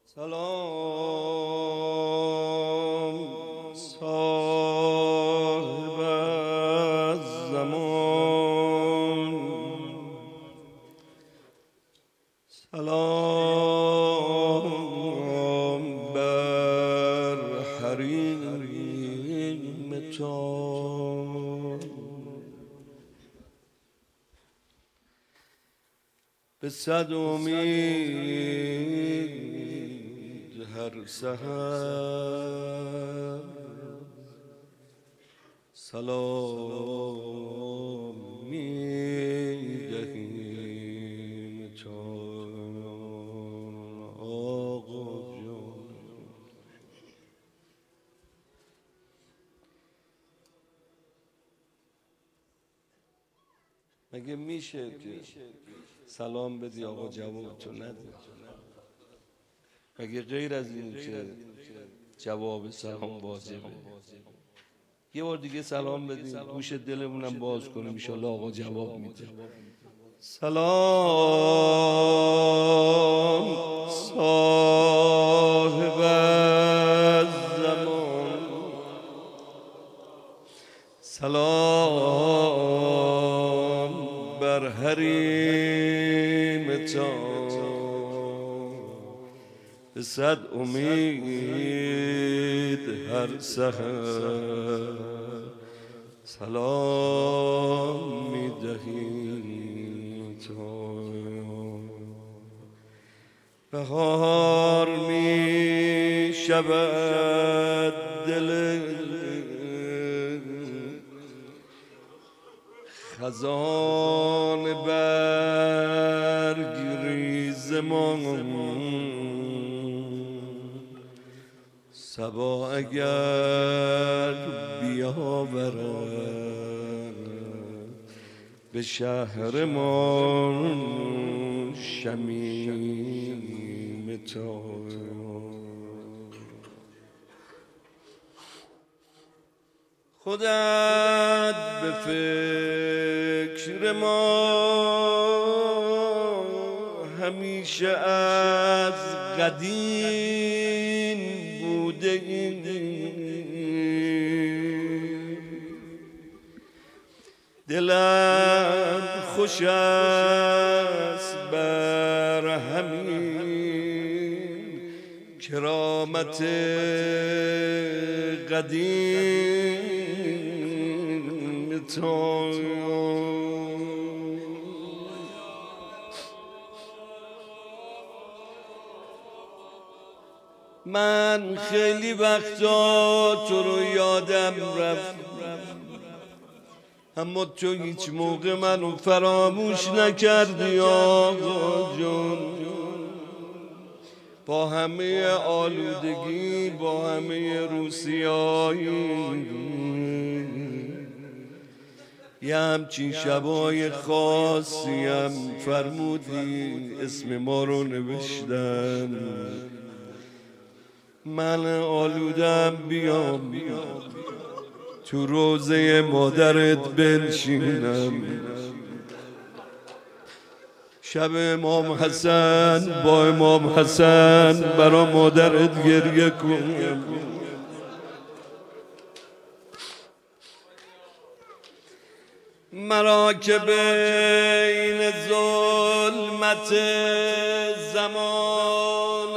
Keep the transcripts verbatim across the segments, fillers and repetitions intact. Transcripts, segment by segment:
سلام صاحب الزمان، سلام بر حریم تان. به صد امید هر سحر سلام می‌دهیم چون آقا جان. مگه میشه که سلام بدی آقا جواب تو نده؟ مگه غیر از این که جواب سلام واجبه؟ یه بار دیگه سلام بدیم، گوش دلمونم باز کنیم، انشالله آقا جواب میده. سلام صاحب الزمان، سلام بر حریم تان. به صد امید هر سحر سلام می‌دهیم تو. بهار می شود دل خزان برگریز ما، صبا اگر بیاورد به شهر ما شمیم تا. خودت به فکر ما همیشه از قدیم بوده ای. دلم خوش است بر همین کرامت قدیم تو. من خیلی وقتا تو رو یادم رفت، اما تو هیچ موقع منو فراموش نکردی آقا جون. با همه آلودگی، با همه روسیایی، یه همچین شبای خاصی هم فرمودی اسم ما رو نوشتن. من آلودم بیام تو روضه مادرت بنشینم، شب امام حسن با امام حسن برا مادرت گریه کنم. مرا که بین ظلمت زمان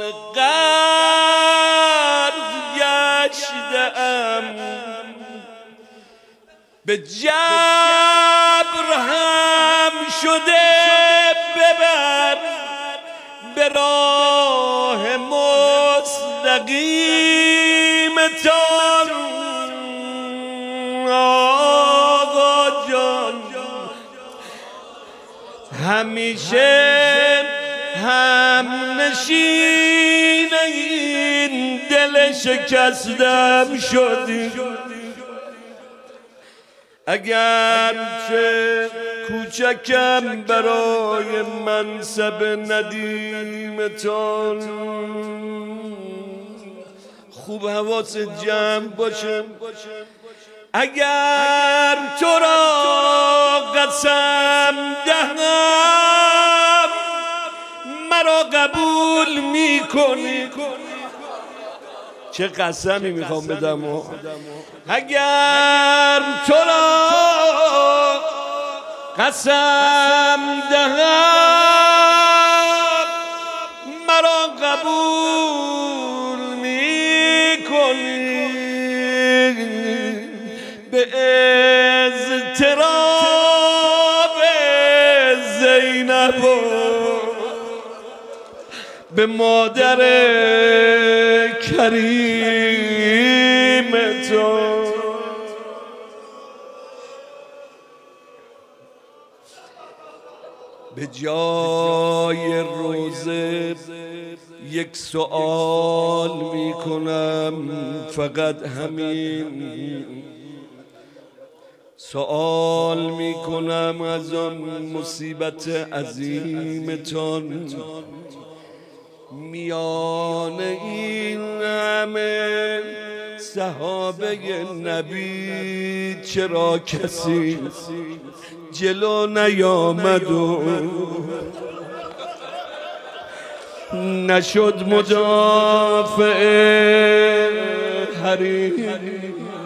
غرق گشتم، به جبر هم شده ببر به راه مستقیم تان. آقا جان همیشه هم نشین این دل شکستم شدی. اگر چه کوچکم برای منصب ندیمتان، خوب حواست جمع باشه. اگر تو را قسم دهم مرا قبول میکنی. چه قسمی میخوام بدم و اگر تو را قسم دهم مرا قبول میکنی. به اضطراب زینب به مادر کریم تو به جای روزه یک سؤال میکنم، فقط همین سؤال میکنم از آن مصیبت عظیمتان میان این همه صحابه نبی چرا کسی جلو نیامد و نشد مدافع حریم؟